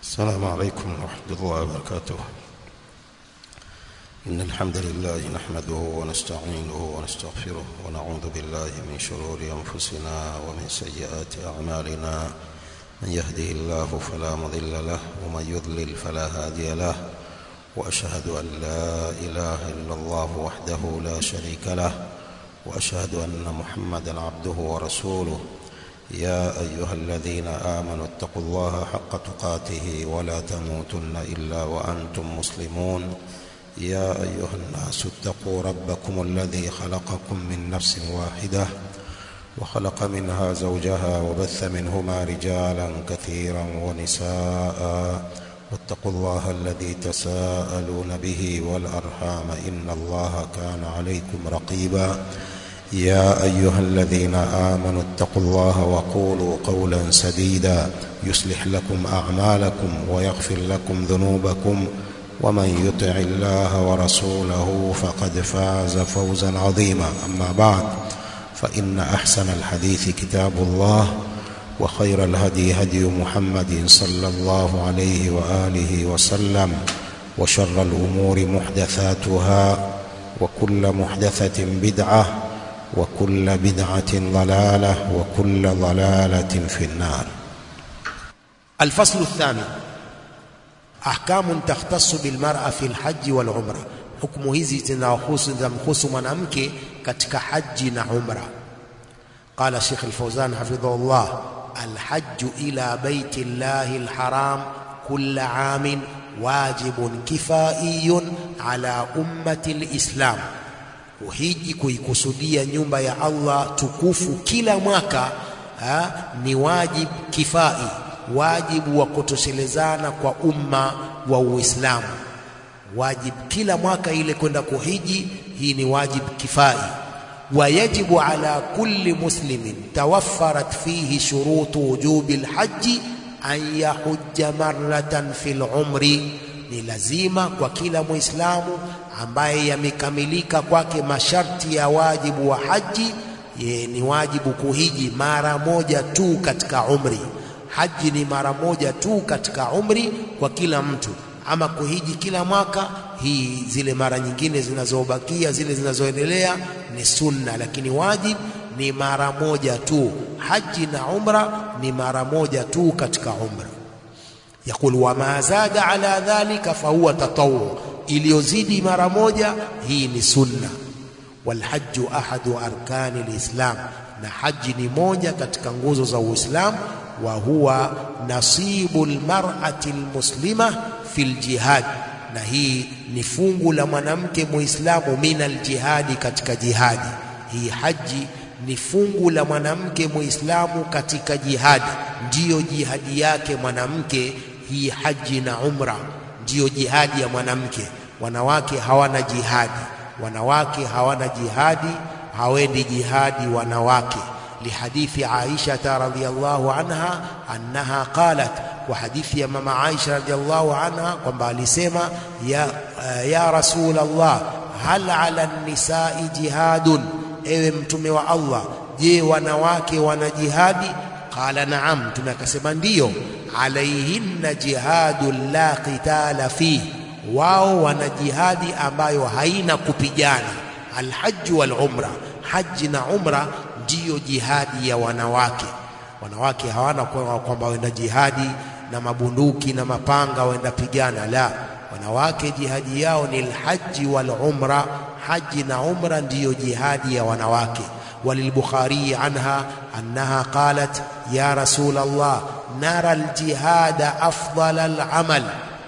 السلام عليكم ورحمة الله وبركاته. إن الحمد لله نحمده ونستعينه ونستغفره ونعوذ بالله من شرور أنفسنا ومن سيئات أعمالنا. من يهده الله فلا مضل له ومن يضلل فلا هادي له، وأشهد أن لا إله إلا الله وحده لا شريك له، وأشهد أن محمدا عبده ورسوله. يا أيها الذين آمنوا اتقوا الله حق تقاته ولا تموتن إلا وأنتم مسلمون. يا أيها الناس اتقوا ربكم الذي خلقكم من نفس واحدة وخلق منها زوجها وبث منهما رجالا كثيرا ونساء، واتقوا الله الذي تساءلون به والأرحام إن الله كان عليكم رقيبا. يا أيها الذين آمنوا اتقوا الله وقولوا قولا سديدا يصلح لكم أعمالكم ويغفر لكم ذنوبكم، ومن يطع الله ورسوله فقد فاز فوزا عظيما. أما بعد، فإن أحسن الحديث كتاب الله، وخير الهدي هدي محمد صلى الله عليه وآله وسلم، وشر الأمور محدثاتها، وكل محدثة بدعة، وكل بدعة ضلالة، وكل ضلالة في النار. الفصل الثامن: أحكام تختص بالمرأة في الحج والعمرة. حكم hizi zinamhusu mwanamke katika haji na umra. قال الشيخ الفوزان حفظه الله: الحج إلى بيت الله الحرام كل عام واجب كفائي على أمة الإسلام. Kuhiji, kuikusudia nyumba ya Allah tukufu kila mwaka ni wajib kifai, wajibu wa kutoshelezana kwa umma wa Uislamu. Wajib kila mwaka ile kwenda kuhiji, hii ni wajib kifai. Wayajibu ala kulli muslimin tawaffarat fihi shurutu wujubi alhaji an yahujja marratan fil umri. Ni lazima kwa kila Muislamu ambaye yamekamilika kwake masharti ya wajibu wa haji, ni wajibu kuhiji mara moja tu katika umri. Haji ni mara moja tu katika umri kwa kila mtu. Ama kuhiji kila mwaka, hii zile mara nyingine zinazobakia, zile zinazoendelea ni sunna, lakini wajib ni mara moja tu. Haji na umra ni mara moja tu katika umra. Yakul wa ma zada ala dhalika fahuwa tatawwu, iliyozidi mara moja hii ni sunna. Walhajju ahadu arkani lislam, na haji ni moja katika nguzo za Uislamu. Wa huwa nasibu lmar'ati lmuslima fil jihad, na hii ni fungu la mwanamke muislamu minal jihadi, katika jihadi. Hii haji ni fungu la mwanamke muislamu katika jihadi, ndiyo jihadi yake mwanamke. Hii haji na umra ndiyo jihadi ya mwanamke. Wanawake hawana jihadi, wanawake hawana jihadi, hawendi jihadi wanawake. Lihadithi Aisha radhiyallahu anha annaha qalat, wa hadithi ya mama Aisha radhiyallahu anha kwamba alisema, ya Rasulullah, hal ala nisai jihadun, ewe mtume wa Allah, je, wanawake wana jihadi? Qala na'am, mtume akasema ndiyo. Alayhinna jihadun la qitala fi, wao wana jihadi ambayo haina kupigana. Alhajju wal umra, haji na umra ndiyo jihadi ya wanawake. Wanawake hawana kwamba waenda jihadi na mabunduki na mapanga waenda pigana, la. Wanawake jihadi yao ni alhaji wal umra, haji na umra ndiyo jihadi ya wanawake. وللبخاري عنها أنها قالت: يا رسول الله نرى الجهاد أفضل العمل.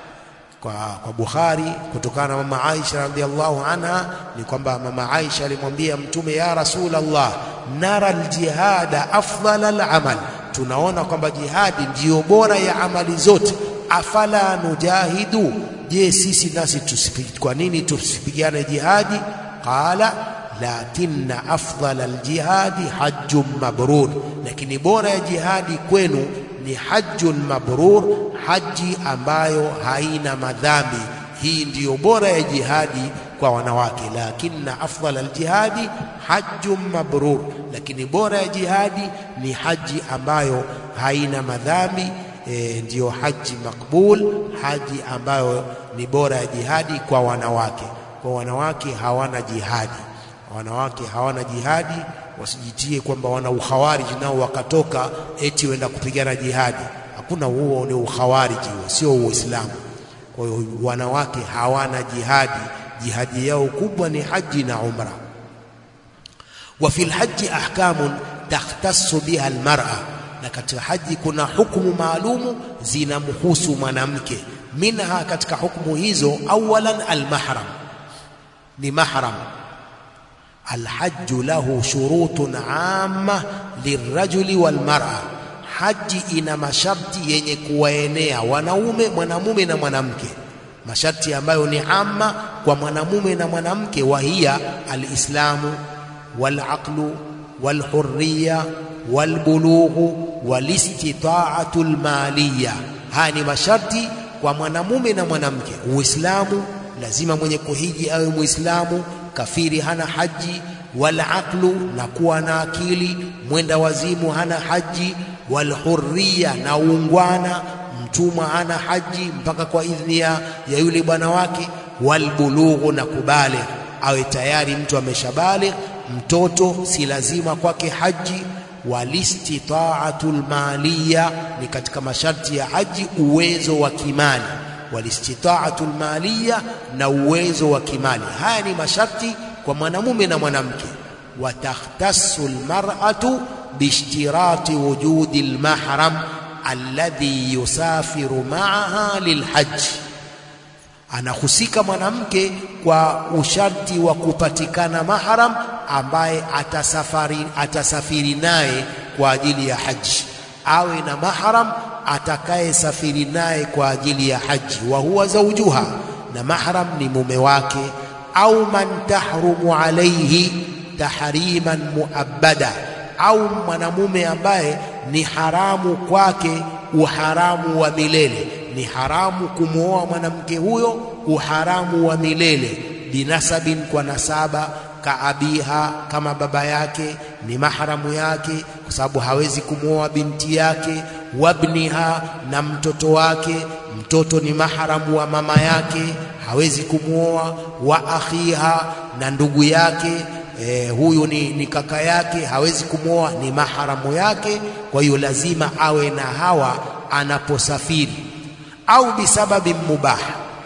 Kwa Bukhari kutokana na mama Aisha radhiallahu anha ni kwamba mama Aisha alimwambia mtume, ya Rasulullah, nara aljihada afdal alamal, tunaona kwamba jihadi ndiyo bora ya amali zote. Afala nujahidu, je, sisi nasi kwa nini tusipigane jihadi? Qala lakinna afdal aljihadi hajjun mabrur, lakini bora ya jihadi kwenu ni hajjun mabrur, haji ambayo haina madhambi. Hii ndiyo bora ya jihadi kwa wanawake. Lakinna afdal aljihadi hajjun mabrur, lakini bora ya jihadi ni haji ambayo haina madhambi. ndiyo haji makbul, haji ambayo ni bora ya jihadi kwa wanawake. Kwa wanawake hawana jihadi, wanawake hawana jihadi, wasijitie kwamba wana ukhawariji nao wakatoka eti wenda kupigana jihadi. Hakuna, huo ni ukhawariji, huo sio Uislamu. Kwa hiyo wanawake hawana jihadi, jihadi yao kubwa ni haji na umra. Wa fil haji ahkamun takhtassu biha almar'a, na katika haji kuna hukumu maalumu zinamhusu mwanamke. Minha, katika hukumu hizo, awalan almahram, ni mahram. Alhajju lahu shurutun amma lirrajuli walmar'a, haji ina masharti yenye kuwaenea wanaume, mwanamume na mwanamke, masharti ambayo ni amma kwa mwanamume na mwanamke. Wahia alislamu walaqlu walhurriya walbulughu walistita'atu almaliya. Haya ni masharti kwa mwanamume na mwanamke. Uislamu, lazima mwenye kuhiji awe Muislamu, kafiri hana haji. Walaqlu, na kuwa na akili, mwenda wazimu hana haji. Walhurriya, na ungwana, mtumwa hana haji mpaka kwa idhni ya yule bwana wake. Walbulughu, na kubale, awe tayari mtu ameshabaligh. Mtoto si lazima kwake haji. Walistita'atul maliya, ni katika masharti ya haji uwezo wa kimali. Walistita'atul maliya, na uwezo wa kimali. Haya ni masharti kwa mwanamume na mwanamke. Watakhtassu almar'atu biishtirati wujudi almahram alladhi yusafiru ma'aha lilhajj, anahusika mwanamke kwa usharti wa kupatikana mahram ambaye atasafiri naye kwa ajili ya haji. Awe na mahram atakaye safiri naye kwa ajili ya haji. Wa huwa zawjuha, na mahram ni mume wake. Au man tahrumu alayhi tahriman muabbada, au mwanamume ambaye ni haramu kwake uharamu wa milele, ni haramu kumwoa mwanamke huyo uharamu wa milele. Binasabin, kwa nasaba. Kaabiha, kama baba yake ni mahramu yake kwa sababu hawezi kumwoa binti yake. Wabniha, na mtoto wake, mtoto ni mahramu wa mama yake, hawezi kumwoa. Wa akhiha, na ndugu yake, huyu ni kaka yake, hawezi kumwoa, ni mahramu yake. Kwa hiyo lazima awe na hawa anaposafiri. Au bisababi mubah,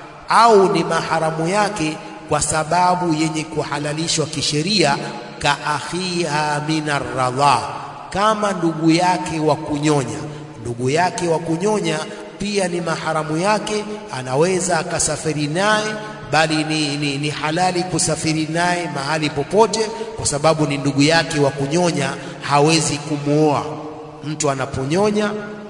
au ni mahramu yake kwa sababu yenye kuhalalishwa kisheria. Ka akhiha minar radha, kama ndugu yake wa kunyonya. Ndugu yake wa kunyonya pia ni maharamu yake, anaweza akasafiri naye, bali ni halali kusafiri naye mahali popote, kwa sababu ni ndugu yake wa kunyonya, hawezi kumuoa. Mtu anaponyonya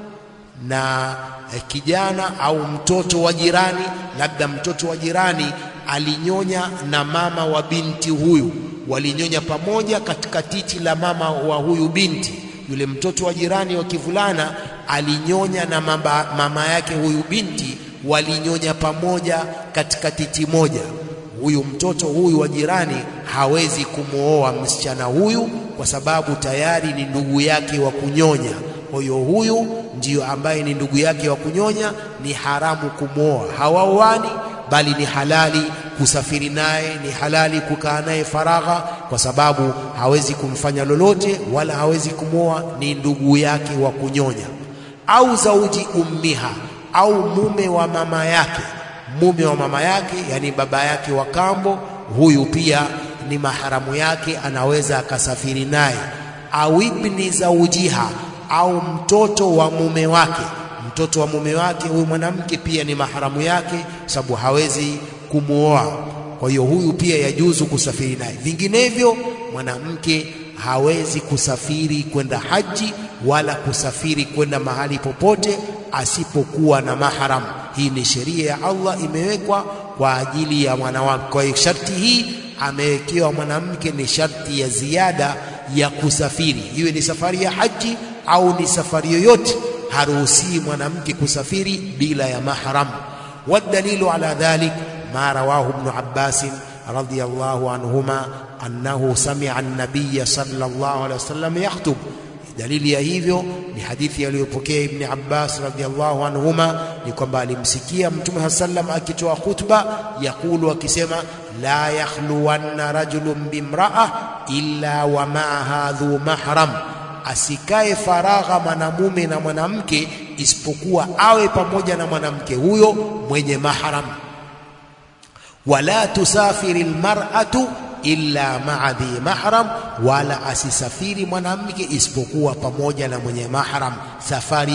na kijana au mtoto wa jirani, labda mtoto wa jirani alinyonya na mama wa binti huyu, walinyonya pamoja katika titi la mama wa huyu binti. Yule mtoto wa jirani wa kivulana alinyonya na mama yake huyu binti, walinyonya pamoja katika titi moja. Huyu mtoto huyu wa jirani hawezi kumooa msichana huyu kwa sababu tayari ni ndugu yake wa kunyonya. Kwa hiyo huyu ndiyo ambaye ni ndugu yake wa kunyonya, ni haramu kumooa. Hawaoani, bali ni halali kusafiri naye, ni halali kukaa naye faragha, kwa sababu hawezi kumfanya lolote wala hawezi kumooa, ni ndugu yake wa kunyonya. Au zauji ummiha, au mume wa mama yake. Mume wa mama yake, yani baba yake wa kambo, huyu pia ni maharamu yake, anaweza akasafiri naye. Au ibni zaujiha, au mtoto wa mume wake. Mtoto wa mume wake huyu mwanamke pia ni maharamu yake, sababu hawezi kumuoa. Kwa hiyo huyu pia yajuzu kusafiri naye. Vinginevyo mwanamke hawezi kusafiri kwenda haji wala kusafiri kwenda mahali popote asipokuwa na mahram. Hii ni sheria ya Allah, imewekwa kwa ajili ya mwanamke. Kwa hiyo sharti hii amewekewa mwanamke, ni sharti ya ziada ya kusafiri, iwe ni safari ya haji au ni safari yoyote, haruhusi mwanamke kusafiri bila ya mahram. Wadalilu ala dhalik ma rawahu ibn Abbas radhiyallahu anhuma annahu sami'a an-nabiy sallallahu alayhi wasallam yakhutub. Dalili ya hivyo ni hadithi aliyopokea Ibn Abbas radhiallahu anhuma, ni kwamba alimsikia Mtume sallam akitoa khutba yakulu, akisema la yakhluwanna rajulun bimra'a illa wa ma'aha dhu mahram, asikae faragha mwanamume na mwanamke isipokuwa awe pamoja na mwanamke huyo mwenye mahram. Wala tusafiri almar'atu illa ma'a dhi mahram, wala asisafiri mwanamke isipokuwa pamoja na mwenye mahram. Safari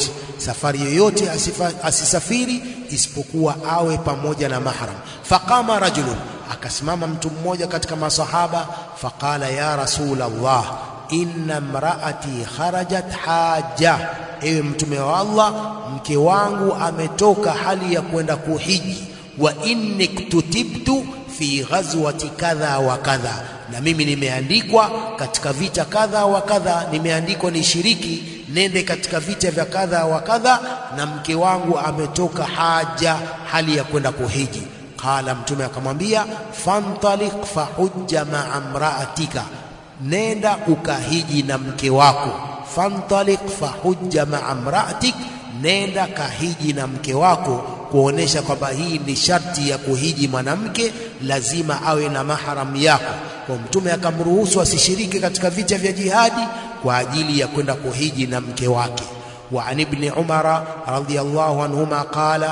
yoyote asisafiri isipokuwa awe pamoja na mahram. Faqama rajulun, akasimama mtu mmoja katika masahaba, faqala ya Rasulullah inna imraati kharajat haja, ewe mtume wa Allah, mke wangu ametoka hali ya kwenda kuhiji, wa inni kutibtu fi ghazwati kadha wa kadha, na mimi nimeandikwa katika vita kadha wa kadha, nimeandikwa nishiriki nende katika vita vya kadha wa kadha, na mke wangu ametoka haja hali ya kwenda kuhiji. Qala, mtume akamwambia fantaliq fahujja ma'a imra'atika, nenda ukahiji na mke wako. Fantaliq fahujja ma'a imra'atik, nenda kahiji na mke wako, kuonesha kwamba hii ni sharti ya kuhiji mwanamke, lazima awe na mahram yako. Kwa mtume akamruhusu asishiriki katika vita vya jihadi kwa ajili ya kwenda kuhiji na mke wake. Wa an ibn Umar radhiyallahu anhuma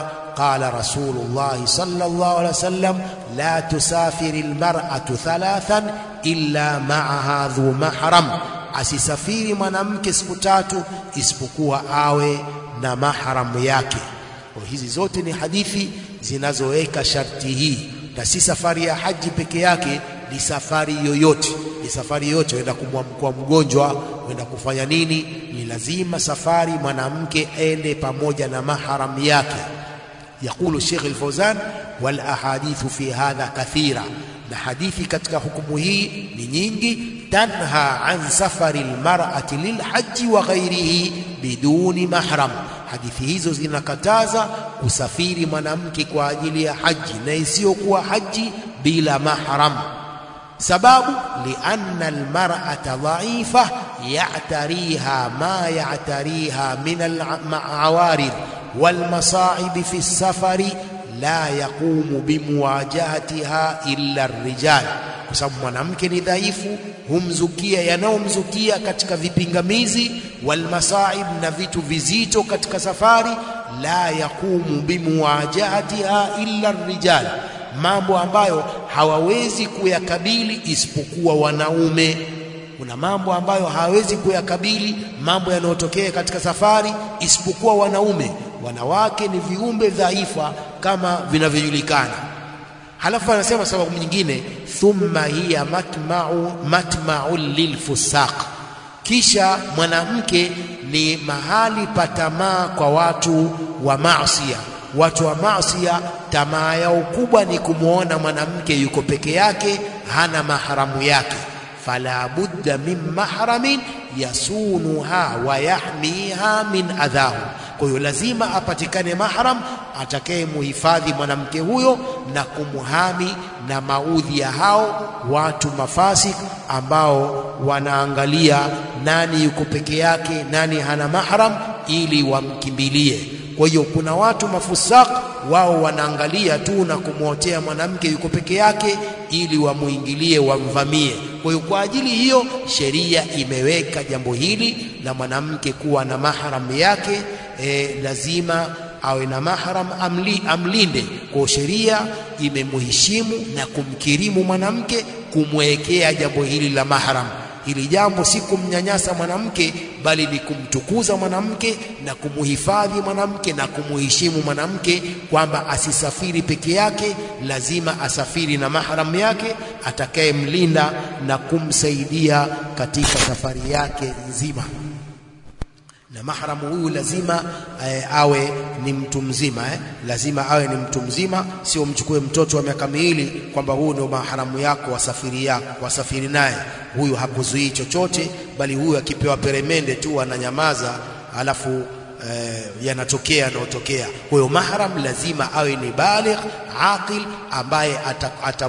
qala Rasulullah sallallahu alaihi wasallam la tusafiri almar'atu thalathan illa ma'aha dhu mahram, asisafiri mwanamke siku 3 isipokuwa awe na mahram yake. Kwa hizi zote ni hadithi zinazoweka sharti hii, na si safari ya haji peke yake, ni safari yoyote. Ni safari yoyote, wenda kumwamkua mgonjwa, wenda kufanya nini, ni lazima safari mwanamke ende pamoja na mahram yake. Yakulu Sheikh Al-Fawzan wal ahadithu fi hadha kathira, na hadithi katika hukumu hii ni nyingi. Tanha an safari almar'ati lilhaji wa ghairihi biduni mahram, hadithi hizo zinakataza kusafiri mwanamke kwa ajili ya haji na isiyokuwa haji bila mahram. Sababu lianna almar'ata dha'ifa ya'tariha ma ya'tariha min al-awarid wal masa'ib fi as-safari la yaqumu bimuwajahatiha illa ar-rijal, kwa sababu mwanamke ni dhaifu, humzukia yanayomzukia katika vipingamizi, wal masaib, na vitu vizito katika safari, la yaqumu bimuwajahatiha illa ar-rijal, mambo ambayo hawawezi kuyakabili isipokuwa wanaume. Kuna mambo ambayo hawawezi kuyakabili, mambo yanayotokea katika safari, isipokuwa wanaume. Wanawake ni viumbe dhaifa kama vinavyojulikana. Halafu anasema sababu nyingine, thumma hiya matma'u lilfusaq, kisha mwanamke ni mahali pa tamaa kwa watu wa maasiya. Watu wa maasiya tamaa yao kubwa ni kumuona mwanamke yuko peke yake, hana mahramu yake. Fala budda min mahramin yasunuha wa yahmiha min adhahu, kwa hiyo lazima apatikane mahram atakaye muhifadhi mwanamke huyo na kumuhami na maudhi ya hao watu mafasik ambao wanaangalia nani yuko peke yake, nani hana mahram, ili wamkimbilie. Kwa hiyo kuna watu mafusak, wao wanaangalia tu na kumwotea mwanamke yuko peke yake ili wamuingilie, wamvamie. Kwa hiyo kwa ajili hiyo sheria imeweka jambo hili la mwanamke kuwa na mahram yake, lazima awe na mahram amlinde. Kwa sheria imemuheshimu na kumkirimu mwanamke, kumwekea jambo hili la mahram. Hili jambo si kumnyanyasa mwanamke, bali ni kumtukuza mwanamke na kumuhifadhi mwanamke na kumuheshimu mwanamke, kwamba asisafiri peke yake, lazima asafiri na mahram yake atakayemlinda na kumsaidia katika safari yake nzima. Na mahramu huyu lazima awe ni mtu mzima, lazima awe ni mtu mzima, sio mchukue mtoto wa miaka miwili kwamba huyu ndio mahramu yako, wasafiri naye. Huyu hakuzuii chochote, bali huyu akipewa peremende tu ananyamaza, alafu yanatokea yanayotokea. Kwa hiyo mahram lazima awe ni baligh aqil, ambaye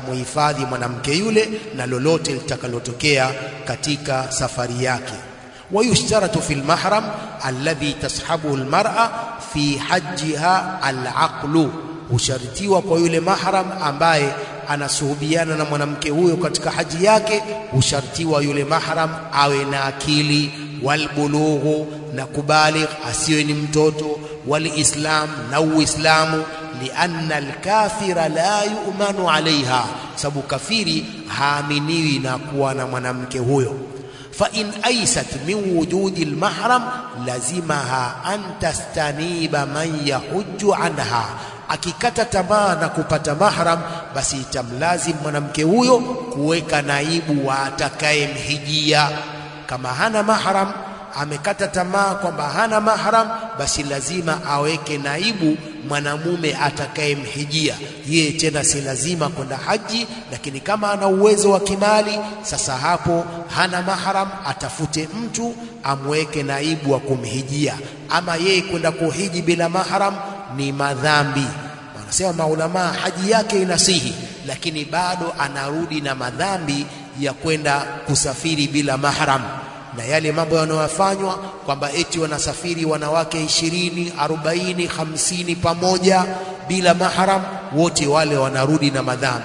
atamuhifadhi mwanamke yule na lolote litakalotokea katika safari yake. ويشترط في المحرم الذي تصحبه المرأة في حجها العقل. Husharitiwa kwa yule mahram ambaye anasuhubiana na mwanamke huyo katika haji yake, husharitiwa yule mahram awe na akili, walbulughu, na kubaligh, asiwe ni mtoto, walislam, na uislamu, lianna alkafira la yu'manu alaiha, sababu kafiri haaminiwi na kuwa na mwanamke huyo. Fa in aysat min wujudi almahram lazimaha an tastaniba man yahujju anha, akikata tamaa na kupata mahram, basi itamlazim mwanamke huyo kuweka naibu wa atakayemhijia. Kama hana mahram, amekata tamaa kwamba hana mahram, basi lazima aweke naibu mwanamume atakayemhijia. Yeye tena si lazima kwenda haji, lakini kama ana uwezo wa kimali, sasa hapo hana mahram, atafute mtu amweke naibu wa kumhijia. Ama yeye kwenda kuhiji bila mahram ni madhambi. Wanasema maulama haji yake inasihi, lakini bado anarudi na madhambi ya kwenda kusafiri bila mahram. Na yale mambo yanayofanywa kwamba eti wanasafiri wanawake 20, 40, 50 pamoja bila mahram, wote wale wanarudi na madhambi,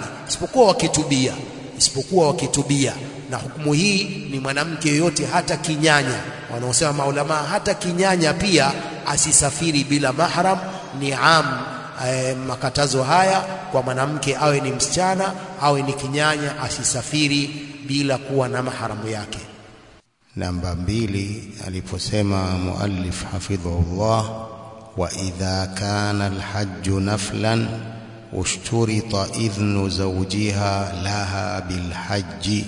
isipokuwa wakitubia. Na hukumu hii ni mwanamke yote, hata kinyanya. Wanaosema maulama hata kinyanya pia asisafiri bila mahram. Ni makatazo haya kwa mwanamke, awe ni msichana awe ni kinyanya, asisafiri bila kuwa na mahramu yake. Namba 2 aliposema muallif hafidhahullah, wa idha kana alhajj naflan ushturita idhnu zawjiha laha bilhajj,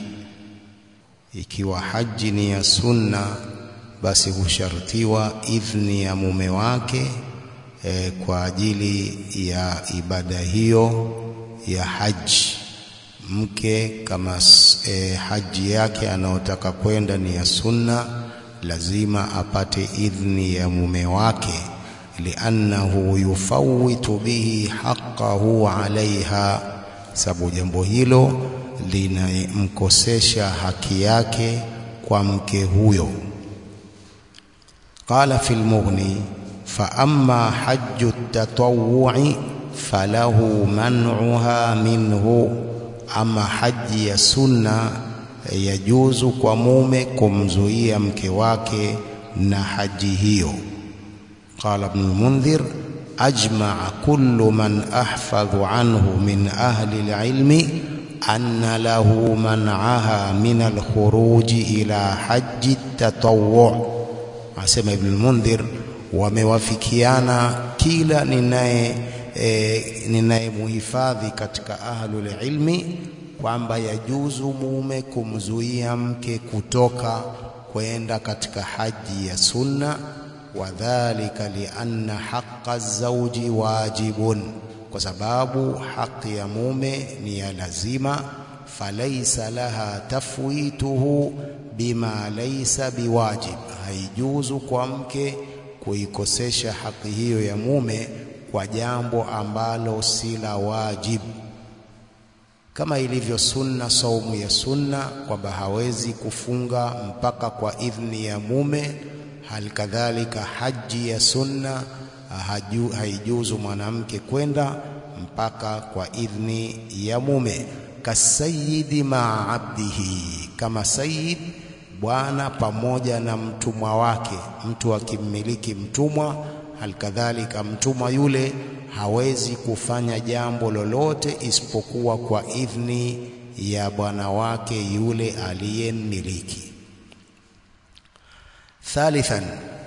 ikiwa haji ni ya sunna basi hushartiwa idhni ya mume wake kwa ajili ya ibada hiyo ya haji. Mke kama haji yake anayotaka kwenda ni ya sunna, lazima apate idhni ya mume wake, liannahu yufawwitu bihi haqqahu alaiha, sababu jambo hilo linamkosesha haki yake kwa mke huyo. Qala fil Mughni, fa amma hajju at-tatawwu'i falahu man'uha minhu, ama haji ya sunna yajuzu kwa mume kumzuia mke wake na haji hiyo. Qala Ibn al-Mundhir, ajma'a kullu man ahfadhu anhu min ahli al-ilmi anna lahu man'aha min al-khuruji ila haji at-tatawwu'. Asema Ibn al-Mundhir, wamewafikiana kila ninaye muhifadhi katika ahlul ilmi kwamba yajuzu mume kumzuia mke kutoka kwenda katika haji ya sunna, wadhālika lianna haqqa az-zawji wajibun, kwa sababu haki ya mume ni ya lazima. Falaysa laha tafwituhu bima laysa biwajib, haijuzu kwa mke kuikosesha haki hiyo ya mume kwa jambo ambalo si la wajib. Kama ilivyo sunna, saumu ya sunna, kwamba hawezi kufunga mpaka kwa idhni ya mume, halikadhalika haji ya sunna haijuzu mwanamke kwenda mpaka kwa idhni ya mume. Kasayidi ma abdihi, kama sayyid bwana pamoja na mtumwa wake. Mtu akimmiliki mtumwa, halikadhalika mtumwa yule hawezi kufanya jambo lolote isipokuwa kwa idhni ya bwana wake yule aliyemmiliki. Thalithan,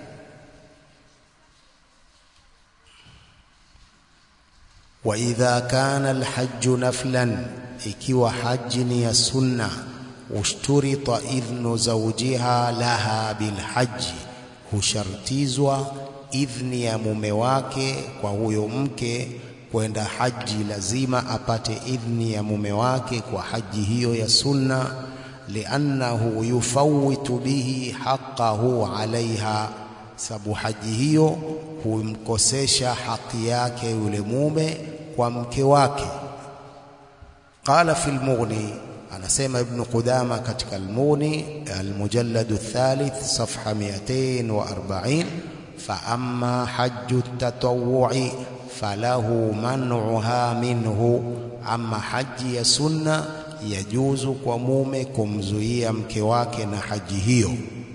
wa idha kana alhajju naflan, ikiwa haji ni ya sunna, ushturita idhnu zawjiha laha bilhaji, hushartizwa idhni ya mume wake kwa huyo mke kwenda haji. Lazima apate idhni ya mume wake kwa haji hiyo ya sunna, liannahu yufawwitu bihi haqqahu alaiha, sababu haji hiyo humkosesha haki yake yule mume kwa mke wake. Qala fil Mughni, anasema Ibn Qudama katika Al-Mughni al-mujallad ath-thalith safha 240 fa amma hajju at-tatawwu'i falahu man'uha minhu, amma haji ya sunna yajuzu kwa mume kumzuia mke wake na haji hiyo.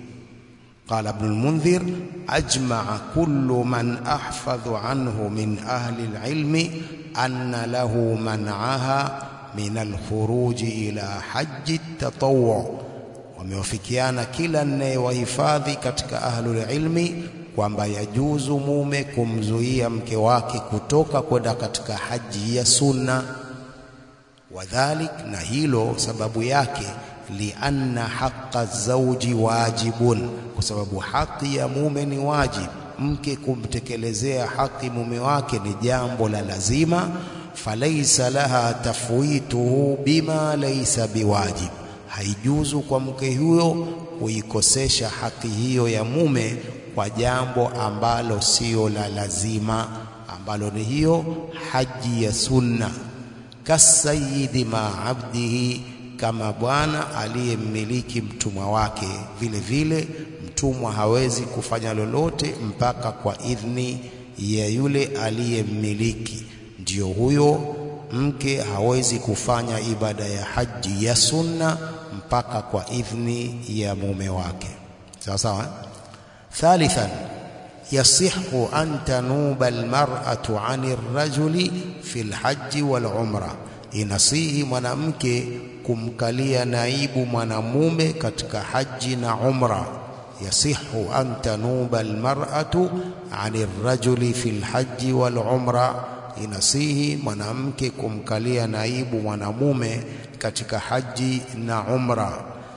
قال ابن المنذر أجمع كل من أحفظ عنه من أهل العلم أن له منعها من الخروج إلى حج التطوع. wamewafikiana kila anayewahifadhi katika ahlul ilmi kwamba yajuzu mume kumzuia mke wake kutoka kwenda katika haji ya sunna. Wadhalik, na hilo sababu yake, lianna haqqa zawji wajibun, kwa sababu haki ya mume ni wajib. Mke kumtekelezea haki mume wake ni jambo la lazima. Falaysa laha tafwituhu bima laysa biwajib, haijuzu kwa mke huyo kuikosesha haki hiyo ya mume kwa jambo ambalo sio la lazima, ambalo ni hiyo haji ya sunna. Kasayidi ma abdihi, kama bwana aliyemmiliki mtumwa wake, vile vile mtumwa hawezi kufanya lolote mpaka kwa idhni ya yule aliyemmiliki. Ndio huyo mke hawezi kufanya ibada ya haji ya sunna mpaka kwa idhni ya mume wake. Sawa sawa. Thalithan, yasihhu an tanuba almar'atu 'anir rajuli fil hajji wal umra, inasihi mwanamke kumkalia naibu mwanamume katika haji na umra. Yasihhu an tanuba almar'atu 'anir rajuli fil hajji wal umra, inasihi mwanamke kumkalia naibu mwanamume katika haji na umra.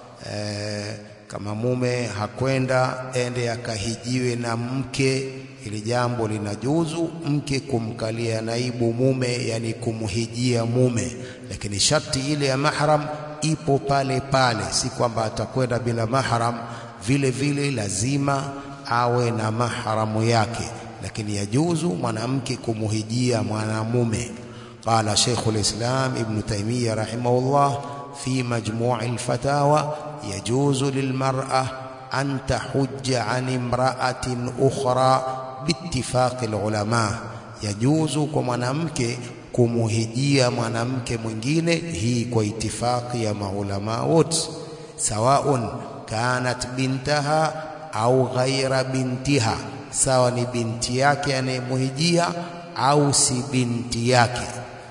Kama mume hakwenda ende akahijiwe na mke, ili jambo linajuzu mke kumkalia naibu mume, yani kumhijia mume, lakini sharti ile ya mahram ipo pale pale, si kwamba atakwenda bila mahram. Vile vile lazima awe na mahramu yake, lakini yajuzu mwanamke kumhijia mwanamume. Qala Sheikhul Islam Ibn Taymiyyah rahimahullah fi majmu'il fatawa, yajuzu lilmar'a an tahujja 'an imra'atin ukhra biittifaqi alulama, yajuzu kwa mwanamke kumhijia mwanamke mwingine, hii kwa itifaki ya maulama wote, sawaun kanat bintaha au ghaira bintiha, sawa ni binti yake anayemhijia au si binti yake.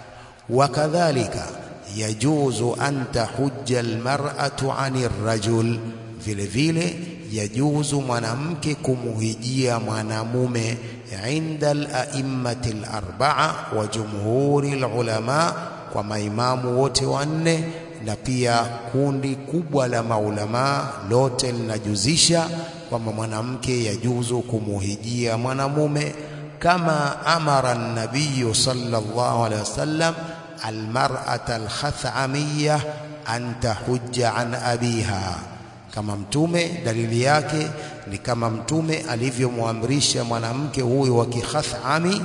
Wakadhalika yajuzu an tahujja almar'atu 'anir rajul, vile vile yajuzu mwanamke kumhijia mwanamume inda al-a'immati al-arba'a wa jumhuri al-ulama, kwa maimamu wote wanne na pia kundi kubwa la maulama lote linajuzisha kwamba mwanamke yajuzu kumuhijia mwanamume, kama amara an-nabiy sallallahu alayhi wasallam al-mar'ata al-khathamiyah an tahujja an abiha, kama mtume, dalili yake ni kama mtume alivyomwamrisha mwanamke huyo wa Kikhathami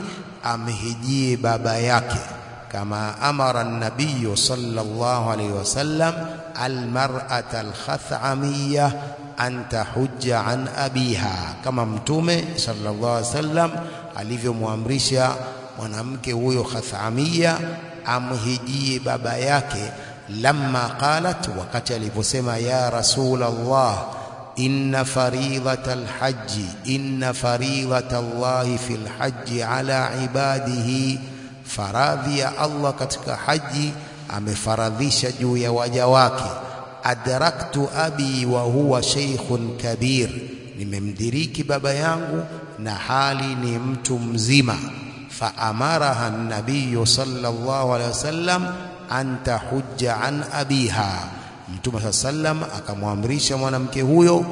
amhijie baba yake, kama amara an-nabiy sallallahu alayhi wasallam al-mar'ata al-khathamiyah an tahujja an abiha, kama mtume sallallahu alayhi wasallam alivyomwamrisha mwanamke huyo Khathamia amhijie baba yake. Lamma qalat, wakati aliposema ya Rasulullah, inna faridhatal hajji, inna faridhatallahi fil hajji ala ibadihi, faradhi ya Allah katika haji amefaradhisha juu ya waja wake. Adraktu abi wa huwa shaykhun kabir, nimemdiriki baba yangu na hali ni mtu mzima. Fa amaraha an-nabiy sallallahu alayhi wasallam an tahujja an abiha, Mtume sallam akamwamrisha mwanamke huyo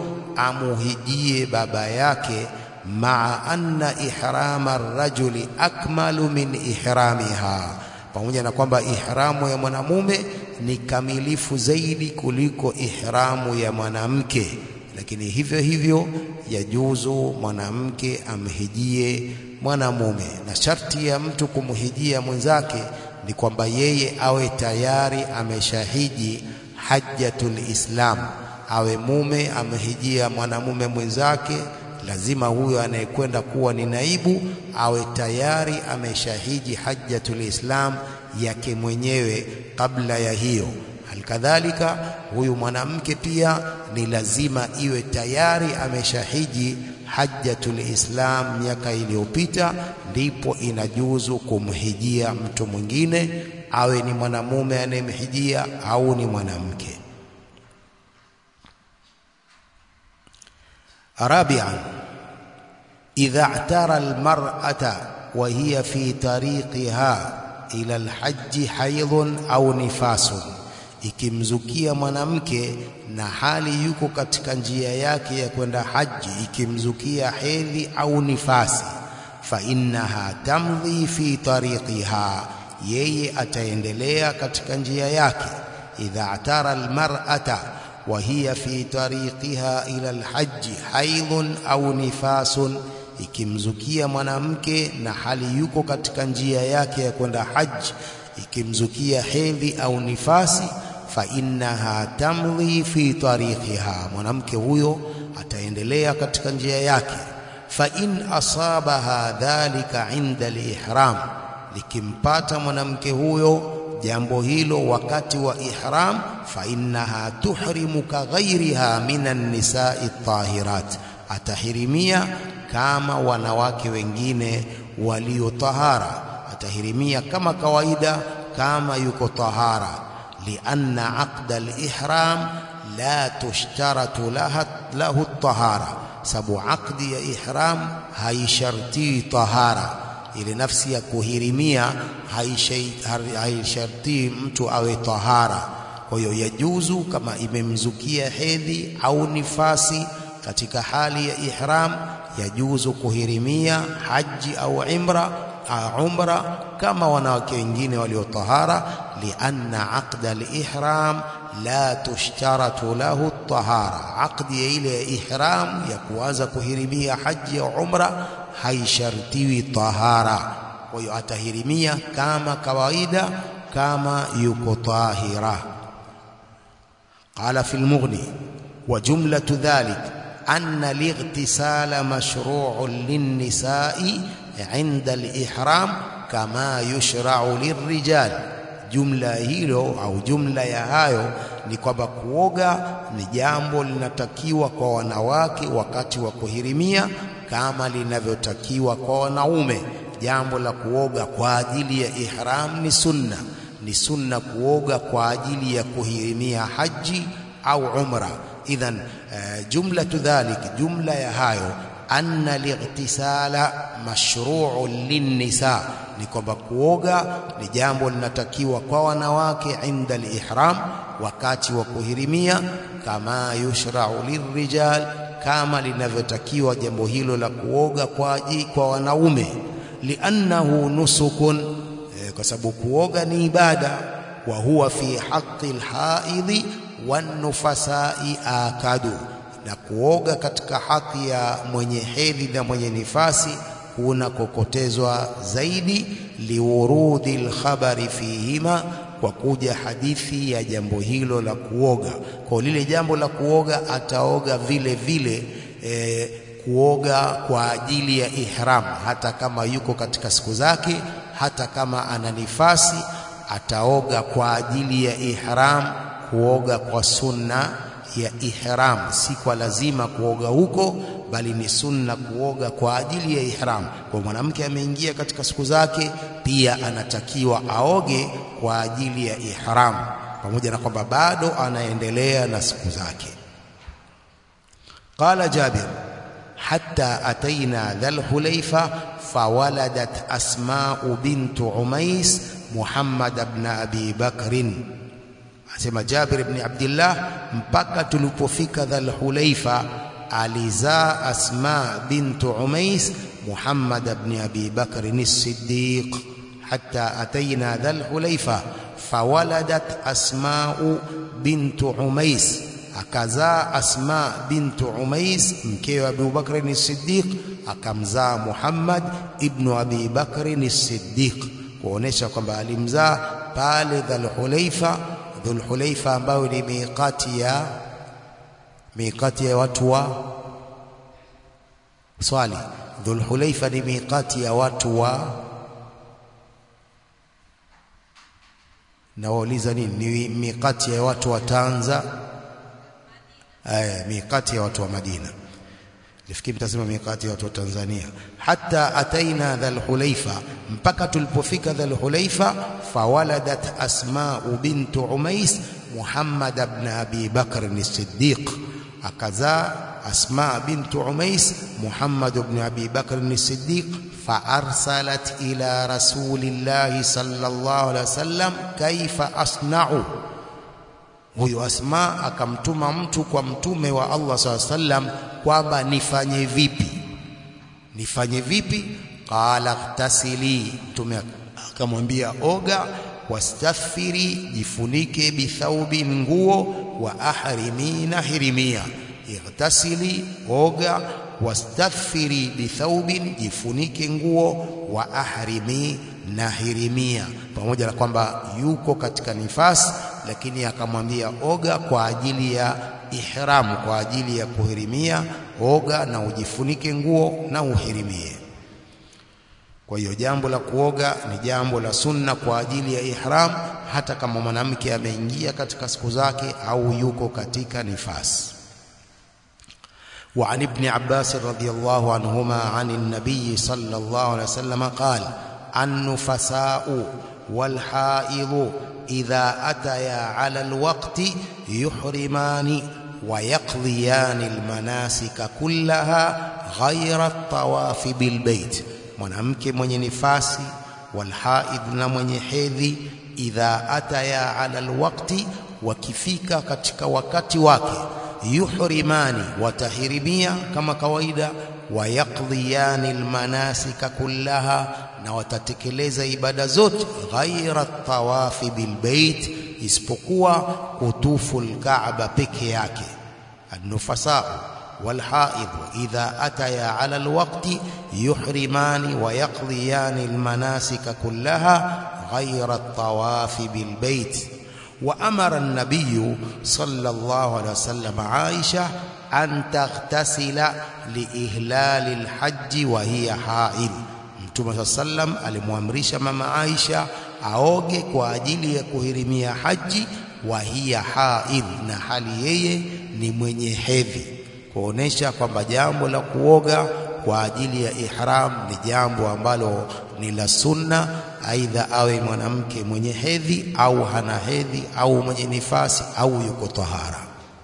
amuhijie baba yake, maa anna ihrama ar-rajuli akmalu min ihramiha, pamoja na kwamba ihramu ya mwanamume ni kamilifu zaidi kuliko ihramu ya mwanamke, lakini hivyo hivyo yajuzu mwanamke amhijie mwanamume. Na sharti ya mtu kumhijia mwenzake ni kwamba yeye awe tayari ameshahiji hajjatul islam, awe mume amehijia mwanamume mwenzake, lazima huyo anayekwenda kuwa ni naibu awe tayari ameshahiji hajjatul islam yake mwenyewe kabla ya hiyo. Halikadhalika huyu mwanamke pia ni lazima iwe tayari ameshahiji hajjatul islam miaka iliyopita, ndipo inajuzu kumhijia mtu mwingine, awe ni mwanamume anayemhijia au ni mwanamke. Rabi'an, idha i'tara almar'ata wa hiya fi tariqiha ila alhajj haidhun au nifasun, ikimzukia mwanamke na hali yuko katika njia yake ya kwenda haji, ikimzukia hedhi au nifasi, fa innaha tamdhi fi tariqiha, yeye ataendelea katika njia yake. Idha atara almar'ata wa hiya fi tariqiha ila alhajj haidhun au nifasun, ikimzukia mwanamke na hali yuko katika njia yake ya kwenda haji, ikimzukia hedhi au nifasi, fa innaha tamdhi fi tariqiha, mwanamke huyo ataendelea katika njia yake. Fa in asabaha dhalika inda al-ihram, likimpata mwanamke huyo jambo hilo wakati wa ihram, fa innaha tuhrimu ka ghairiha minan nisa'i tahirat, atahirimia kama wanawake wengine walio tahara, atahirimia kama kawaida kama yuko tahara. Lianna aqda al-ihram la tushtaratu lahu at-tahara, sababu aqdi ya ihram haisharti tahara. Ile nafsi ya kuhirimia haisharti mtu awe tahara. Kwa hiyo yajuzu kama imemzukia hedhi au nifasi katika hali ya ihram, yajuzu kuhirimia haji au umra kama wanawake wengine walio tahara. Lianna aqda al-ihram la tushtaratu lahu at-tahara, aqdi ile ya ihram ya kuanza kuhirimia haji au umra haishartiwi tahara. Kwa hiyo atahirimia kama kawaida kama yuko tahira. Qala fi al-Mughni wa jumlatu dhalik anna al-ightisala mashru'un lin-nisa'i 'inda al-ihram kama yushra'u lir-rijal. Jumla hilo au jumla ya hayo ni kwamba kuoga ni jambo linatakiwa kwa wanawake wakati wa kuhirimia kama linavyotakiwa kwa wanaume. Jambo la kuoga kwa ajili ya ihram ni sunna. Ni sunna kuoga kwa ajili ya kuhirimia haji au umra. Idhan jumlatu dhalik, jumla ya hayo, anna lightisala mashru'un linnisa, ni kwamba kuoga ni jambo linatakiwa kwa wanawake inda al-ihram, wakati wa kuhirimia, kama yushra'u lirrijal, kama linavyotakiwa jambo hilo la kuoga kwa wanaume. Liannahu nusukun, kwa sababu kuoga ni ibada. Wa huwa fi haqqi al-haidhi wan-nufasai akadu, na kuoga katika haki ya mwenye hedhi na mwenye nifasi kuna kokotezwa zaidi. Liwurudi al-khabari fihima, kwa kuja hadithi ya jambo hilo la kuoga. Kwa lile jambo la kuoga ataoga vile vile kuoga kwa ajili ya ihram, hata kama yuko katika siku zake, hata kama ana nifasi, ataoga kwa ajili ya ihram, kuoga kwa sunna ya ihram, si kwa lazima kuoga huko, bali ni sunna kuoga kwa ajili ya ihram. Kwa mwanamke ameingia katika siku zake, pia anatakiwa aoge kwa ajili ya ihram, pamoja na kwamba bado anaendelea na siku zake. Qala Jabir hatta ataina dhal hulayfa fawaladat Asma'u bintu Umais Muhammad ibn Abi Bakrin. Asema Jabir ibn Abdullah, mpaka tulipofika Dhul Hulaifa alizaa Asma bintu Umais Muhammad ibn Abi Bakr as-Siddiq. Hatta ataina Dhul Hulaifa fawaladat Asma'u bintu Umais, akazaa Asma bintu Umais mkewe Abu Bakr as-Siddiq, akamzaa Muhammad ibn Abi Bakr as-Siddiq, kuonesha kwamba alimzaa pale Dhul Hulaifa Dhulhulaifa ambayo ni miqati ya watu wa swali. Dhulhulaifa ni miqati ya watu wa, na wauliza nini? Ni miqati ya watu wa Tanza, miqati ya watu wa Madina. Lifikiri mtasema miqati ya watu wa Tanzania. Hatta ataina Dhulhulaifa, mpaka tulipofika Dhulhulaifa. Fawaladat Asma'u bint Umais Muhammad ibn Abi Bakr as-Siddiq, akazaa Asma bint Umais Muhammad ibn Abi Bakr as-Siddiq. Faarsalat ila Rasulillahi sallallahu alaihi wasallam kaifa asna'u, huyo Asma akamtuma mtu kwa mtume wa Allah sallallahu alaihi wasallam kwamba nifanye vipi. Qala ightasili, mtume akamwambia oga, wastaghfiri, jifunike, bithaubin, nguo, wa ahrimi, na hirimia. Ightasili, oga, wastaghfiri bithaubin, jifunike nguo, wa ahrimi, na hirimia. Pamoja na kwamba yuko katika nifasi, lakini akamwambia oga kwa ajili ya ihram, kwa ajili ya kuhirimia. Oga na ujifunike nguo na uhirimie. Kwa hiyo jambo la kuoga ni jambo la sunna kwa ajili ya ihram, hata kama mwanamke ameingia katika siku zake au yuko katika nifasi. وعن ابن عباس رضي الله عنهما عن النبي صلى الله عليه وسلم قال: النفساء والحائض إذا أتيا على الوقت يحرمان ويقضيان المناسك كلها غير الطواف بالبيت. mwanamke mwenye nifasi, walhaid, na mwenye hedhi, idha ataya ala alwaqti, wakifika katika wakati wake, yuhrimani, watahirimia kama kawaida, wayaqdiyani almanasika kullaha, na watatekeleza ibada zote, ghaira tawafi bilbait, isipokuwa kutufu alkaaba peke yake. An-nufasa والحائض إذا أتيا على الوقت يحرمان ويقضيان المناسك كلها غير الطواف بالبيت. وأمر النبي صلى الله عليه وسلم عائشة أن تغتسل لإهلال الحج وهي حائض. Mtume sallam alimwamrisha mama Aisha aoge kwa ajili ya kuhirimia haji, wa hiya haid, na hali yeye ni mwenye hedhi, kuonesha kwamba jambo la kuoga kwa ajili ya ihram ni jambo ambalo ni la sunna, aidha awe mwanamke mwenye hedhi au hana hedhi, au mwenye nifasi au yuko tahara.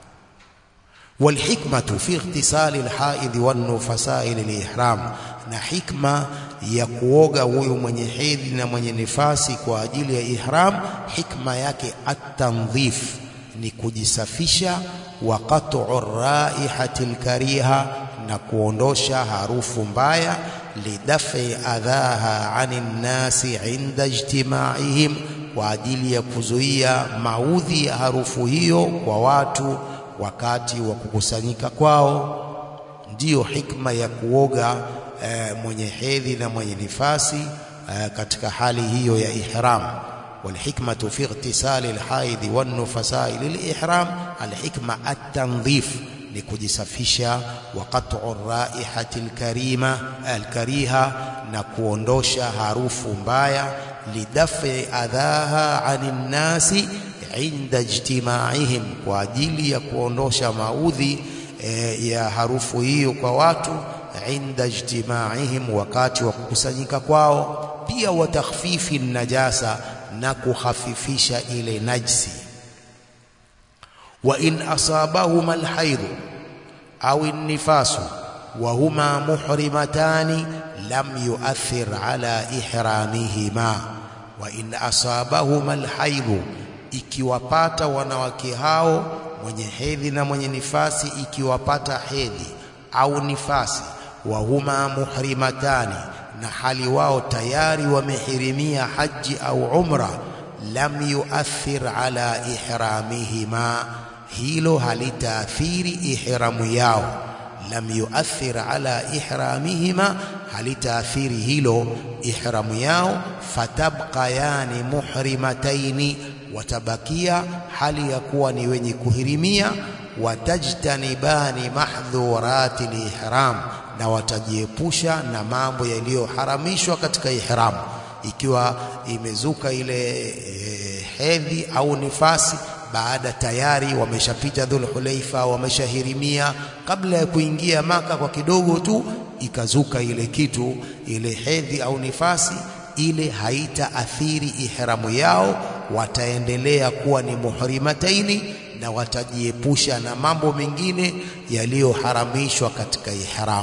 Walhikmatu fi ightisali alhaid wan-nufasai lilihram, na hikma ya kuoga huyo mwenye hedhi na mwenye nifasi kwa ajili ya ihram, hikma yake at-tandhif, ni kujisafisha, wa qat'u raihati alkariha, na kuondosha harufu mbaya, lidafi adhaha 'anil nasi 'inda ijtima'ihim, kwa ajili ya kuzuia maudhi ya harufu hiyo kwa watu wakati wa kukusanyika kwao. Ndiyo hikma ya kuoga mwenye hedhi na mwenye nifasi katika hali hiyo ya ihram. والحكمة في اغتسال الحائض والنفساء للإحرام الحكمة التنظيف, لكجسفisha, وقطع الرائحة الكريهة, na kuondosha harufu mbaya, lidafi adhaha 'anil nasi 'inda ijtima'ihim, kwa ajili ya kuondosha maudhi ya harufu hiyo kwa watu, 'inda ijtima'ihim, wakati wa kukusanyika kwao. Pia wa takhfifi najasa, na kukhafifisha ile najsi. Wa in asabahuma alhaid au an-nifasu wa huma muhrimatani lam yu'athir ala ihramihima. Wa in asabahuma alhaid, ikiwapata wanawake hao mwenye hedhi na mwenye nifasi, ikiwapata hedhi au nifasi, wa huma muhrimatani, na hali wao tayari wamehirimia haji au umra, lam yuathir ala ihramihima, hilo halitaathiri ihramu yao. Lam yuathir ala ihramihima, halitaathiri hilo ihramu yao. Fatabqayani muhrimataini, watabakia hali ya kuwa ni wenye kuhirimia. Watajtanibani mahdhurati al-ihram, na watajiepusha na mambo yaliyoharamishwa katika ihram. Ikiwa imezuka ile hedhi au nifasi, baada tayari wameshapita Dhulhulaifa, wameshahirimia, kabla ya kuingia Maka kwa kidogo tu ikazuka ile kitu, ile hedhi au nifasi, ile haitaathiri ihramu yao. Wataendelea kuwa ni muhrimataini na watajiepusha na mambo mengine yaliyoharamishwa katika ihram.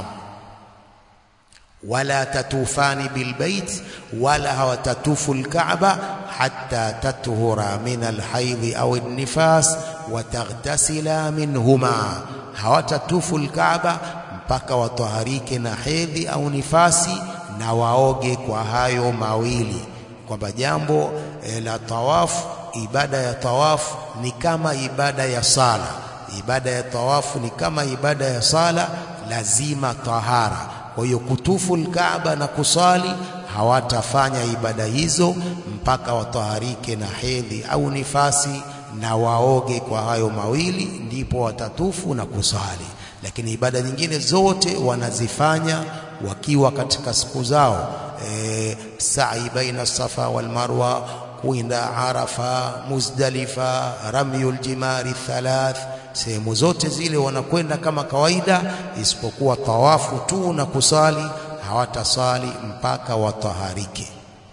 Wala tatufani bilbait, wala hawatatufu alkaaba hatta tatuhura min alhaidhi au alnifas wa taghtasila minhuma. Hawatatufu alkaaba mpaka wataharike na hedhi au nifasi na waoge kwa hayo mawili. Kwamba jambo la tawafu, ibada ya tawafu ni kama ibada ya sala. Ibada ya tawafu ni kama ibada ya sala, lazima tahara. Kwa hiyo kutufu al-Kaaba na kusali hawatafanya ibada hizo mpaka wataharike na hedhi au nifasi na waoge kwa hayo mawili, ndipo watatufu na kusali. Lakini ibada nyingine zote wanazifanya wakiwa katika siku zao. Sa'i baina Safa wal Marwa, kuinda Arafa, Muzdalifa, ramyul jimari thalath, sehemu zote zile wanakwenda kama kawaida, isipokuwa tawafu tu na kusali hawatasali mpaka wataharike.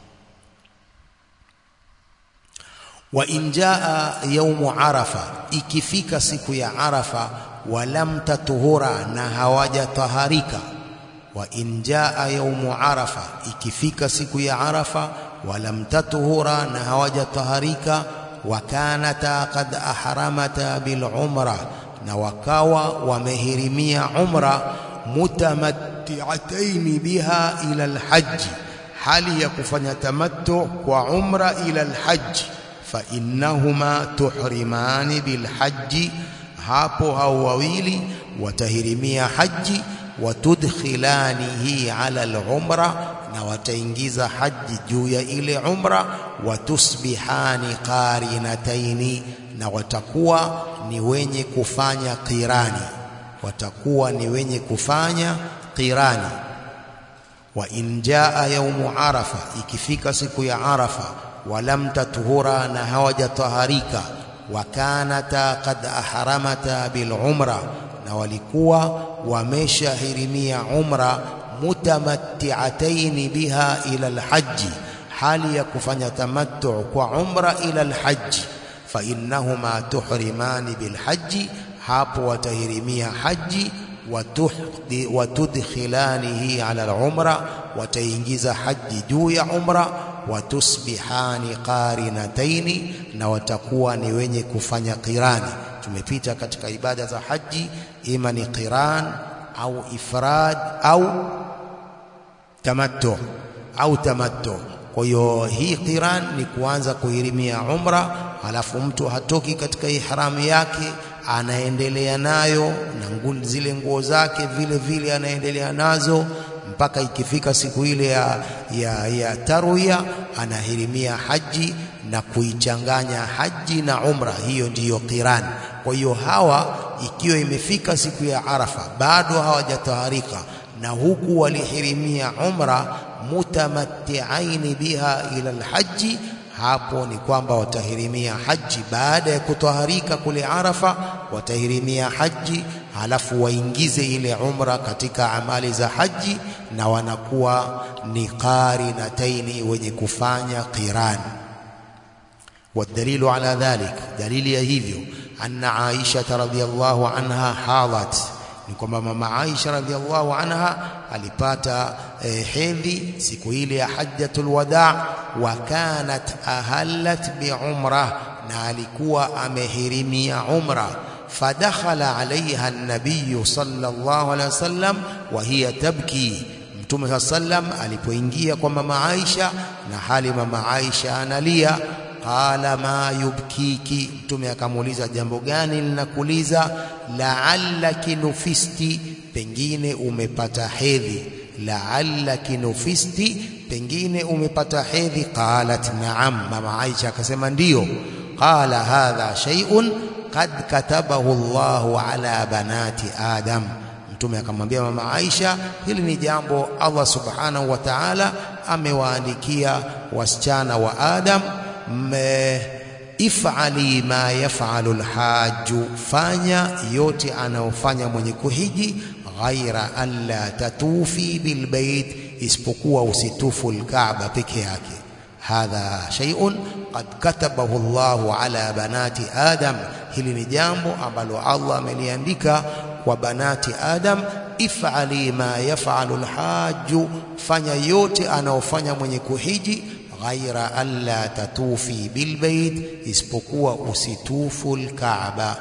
Wa injaa yaumu Arafa, ikifika siku ya Arafa, walam tatuhura, na hawajataharika. Wa injaa yaumu Arafa, ikifika siku ya Arafa, walam tatuhura, na hawajataharika. Wakanata qad ahramata bil umra, na wakawa wamehirimia umra. Mutamatti'ataini biha ila al-hajj, hali ya kufanya tamattu kwa umra ila al-hajj. Fa innahuma tuhrimani bil hajj, hapo hao wawili watahirimia haji. Watudkhilanihi ala al-umra, na wataingiza haji juu ya ile umra. Watusbihani qarinataini, na watakuwa ni wenye kufanya qirani, watakuwa ni wenye kufanya qirani. Wa in jaa yaumu Arafa, ikifika siku ya Arafa, walam tatuhura, na hawajataharika. Wakanata qad ahramata bil umra, na walikuwa wameshahirimia umra. Mutamatti'ataini biha ila al-hajj, hali ya kufanya tamattu kwa umra ila al-hajj. Fa innahuma tuhrimani bil hajj, hapo watahirimia haji. Watudkhilanihi ala al-umra, wataingiza haji juu ya umra. Watusbihani qarinataini, na watakuwa ni wenye kufanya qirani. Tumepita katika ibada za haji, ima ni qiran au ifrad au tamattu. Kwa hiyo hii qiran ni kuanza kuhirimia umra, halafu mtu hatoki katika ihramu yake, anaendelea nayo na zile nguo zake vile vile anaendelea nazo mpaka ikifika siku ile ya tarwiya, anahirimia haji na kuichanganya haji na umra. Hiyo ndiyo qiran. Kwa hiyo hawa, ikiwa imefika siku ya Arafa bado hawajataharika, na huku walihirimia umra, mutamatti'aini biha ila alhaji, hapo ni kwamba watahirimia haji. Baada ya kutaharika kule Arafa, watahirimia haji, halafu waingize ile umra katika amali za haji, na wanakuwa ni qarinataini, wenye kufanya qiran. والدليل على ذلك, دليل ya hivyo, anna Aisha radhiyallahu anha hadat, ni kwamba mama Aisha radhiyallahu anha alipata hedhi siku ile ya hajjatul wadaa. Wa kanat ahallat bi umrah, na alikuwa amehirimia umra. Fadakhala alaiha an-nabiy sallallahu alaihi wasallam wa hiya tabki, Mtume sallam alipoingia kwa mama Aisha na hali mama Aisha analia, qala ma yubkiki, Mtume akamuuliza jambo gani linakuliza? La'allaki nufisti, pengine umepata hedhi. La'allaki nufisti, pengine umepata hedhi. Qalat na'am, mama Aisha akasema ndiyo. qala hadha shay'un qad katabahu Allahu ala banati Adam. Mtume akamwambia mama Aisha, hili ni jambo Allah subhanahu wa ta'ala amewaandikia wasichana wa Adam. If'ali ma yaf'alu al-hajju, fanya yote anayofanya mwenye kuhiji, ghaira alla tatufi bil bait, isipokuwa usitufu al-Kaaba peke yake. Hadha shay'un qad katabahu Allahu ala banati Adam, hili ni jambo ambalo Allah ameliandika kwa banati Adam. If'ali ma yaf'alu al-hajju, fanya yote anayofanya mwenye kuhiji, ghaira alla tatufi bil bait, isipokuwa usitufu al-Kaaba.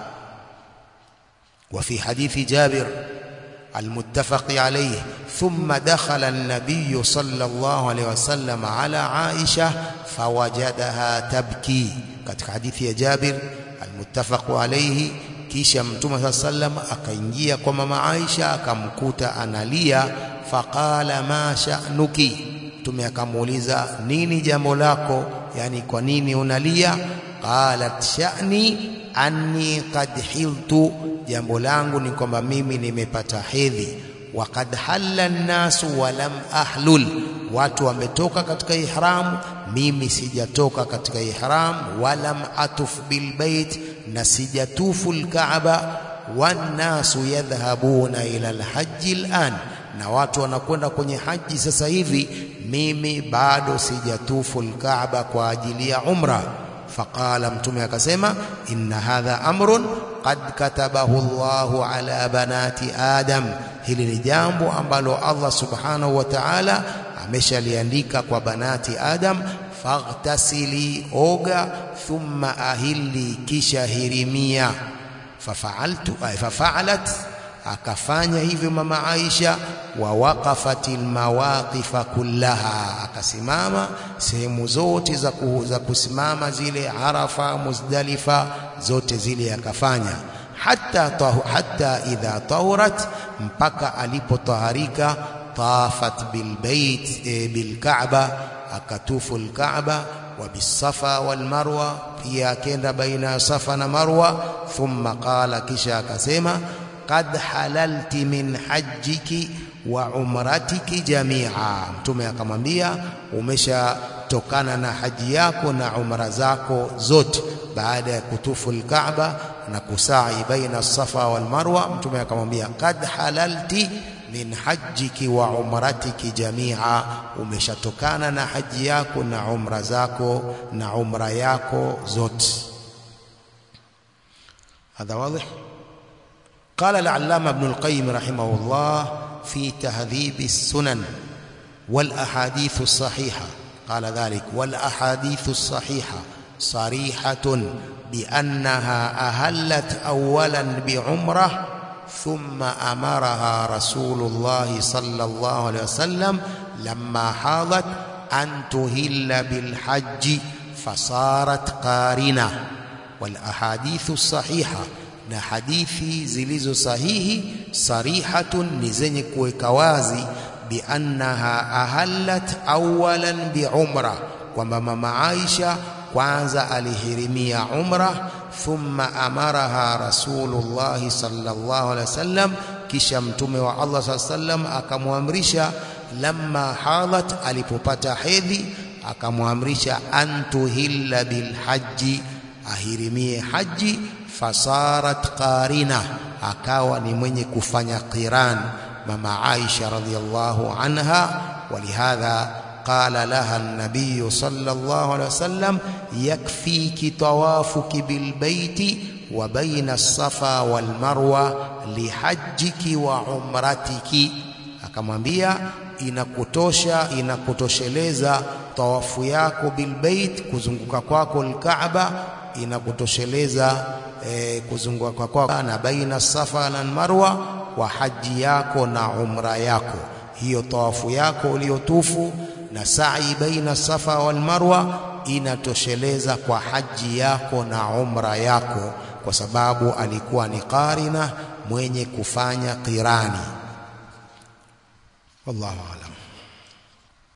Wa fi hadithi Jabir المتفق عليه ثم دخل النبي صلى الله عليه وسلم على عائشة فوجدها تبكي. katika hadithi ya Jabir المتفق عليه, kisha Mtume صلى الله عليه وسلم akaingia kwa mama Aisha akamkuta analia. Faqala ma sha'nuki, Mtume akamuuliza nini jambo lako, yani kwa nini unalia? Qalat sha'ni anni qad hiltu, jambo langu ni kwamba mimi nimepata hedhi. Wa qad halla an-nasu wa lam ahlul, watu wametoka katika ihram, mimi sijatoka katika ihram. Wa lam atuf bil bait, na sijatufu al-Kaaba. Wan nasu yadhhabuna ila al-hajj al-an, na watu wanakwenda kwenye haji sasa hivi, mimi bado sijatufu al-Kaaba kwa ajili ya umra. Faqala, Mtume akasema, inna hadha amrun qad katabahu Allahu ala banati Adam, hili ni jambo ambalo Allah subhanahu wa ta'ala ameshaliandika kwa banati Adam. Faghtasili, oga, thumma ahilli, kisha hirimia. Fafa'alat, akafanya hivyo mama Aisha. Wa waqafatil mawaqifa kullaha, akasimama sehemu zote za kusimama zile Arafa, Muzdalifa, zote zile akafanya. Hatta idha tahurat, mpaka alipotaharika. Tafat bil bait, bil Kaaba, akatufu al Kaaba. Wa bis Safa wal Marwa, pia akenda baina Safa na Marwa. Thumma qala, kisha akasema, qad halalti min hajjiki wa umratiki jami'a. Mtume akamwambia, umeshatokana na haji yako na umra zako zote, baada ya kutufu al-Kaaba na kusai baina Safa wal Marwa. Mtume akamwambia, qad halalti min hajjiki wa umratiki jami'a, umeshatokana na haji yako na umra zako na umra yako zote. Hadha wazi. قال العلامة ابن القيم رحمه الله في تهذيب السنن والأحاديث الصحيحة، قال ذلك: والأحاديث الصحيحة صريحة بأنها أهلت أولا بعمرة، ثم أمرها رسول الله صلى الله عليه وسلم لما حاضت أن تهل بالحج فصارت قارنة. والأحاديث الصحيحة، na hadithi zilizo sahihi, sarihatun, ni zenye kuweka wazi, bi annaha ahallat awalan bi umra, kwamba mama Aisha kwanza alihirimia umra. Thumma amaraha Rasulullah sallallahu alaihi wasallam, kisha Mtume wa Allah sallallahu alaihi wasallam akamwamrisha, lamma halat, alipopata hedhi, akamwamrisha antuhilla bil haji, ahirimie haji. Fasarat qarina, akawa ni mwenye kufanya qiran mama Aisha radhiyallahu anha. Walihadha qala laha an-nabiy sallallahu alayhi wasallam, yakfiki tawafuki bil baiti wa baina as-safa wal marwa lihajjiki wa umratiki. Akamwambia, inakutosheleza tawafu yako bil bait, kuzunguka kwako al-Kaaba, inakutosheleza kuzunguka kwako na baina Safa na Marwa kwa haji yako na umra yako. Hiyo tawafu yako uliotufu na sa'i baina Safa wal Marwa inatosheleza kwa haji yako na umra yako, kwa sababu alikuwa ni qarina, mwenye kufanya qirani. Wallahu a'lam.